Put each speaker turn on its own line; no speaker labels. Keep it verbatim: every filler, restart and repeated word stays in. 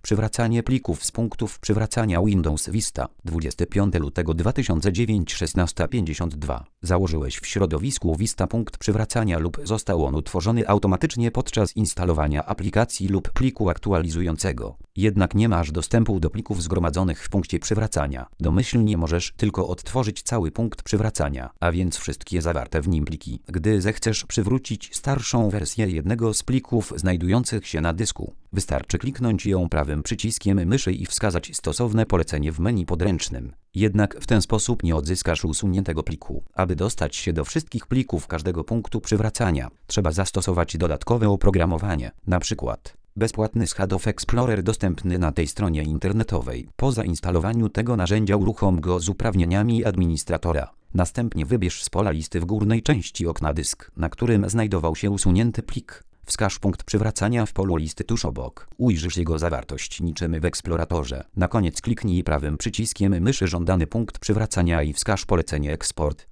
przywracanie plików z punktów przywracania Windows Vista. dwudziestego piątego lutego dwa tysiące dziewięć, szesnasta pięćdziesiąt dwa. Założyłeś w środowisku Vista punkt przywracania lub został on utworzony automatycznie podczas instalowania aplikacji lub pliku aktualizującego. Jednak nie masz dostępu do plików zgromadzonych w punkcie przywracania. Domyślnie możesz tylko odtworzyć cały punkt przywracania, a więc wszystkie zawarte w nim pliki, gdy zechcesz przywrócić starszą wersję jednego z plików znajdujących się na dysku. Wystarczy kliknąć ją prawym przyciskiem myszy i wskazać stosowne polecenie w menu podręcznym. Jednak w ten sposób nie odzyskasz usuniętego pliku. Aby dostać się do wszystkich plików każdego punktu przywracania, trzeba zastosować dodatkowe oprogramowanie, na przykład bezpłatny Shadow Explorer dostępny na tej stronie internetowej. Po zainstalowaniu tego narzędzia uruchom go z uprawnieniami administratora. Następnie wybierz z pola listy w górnej części okna dysk, na którym znajdował się usunięty plik. Wskaż punkt przywracania w polu listy tuż obok. Ujrzysz jego zawartość niczym w eksploratorze. Na koniec kliknij prawym przyciskiem myszy żądany punkt przywracania i wskaż polecenie eksport.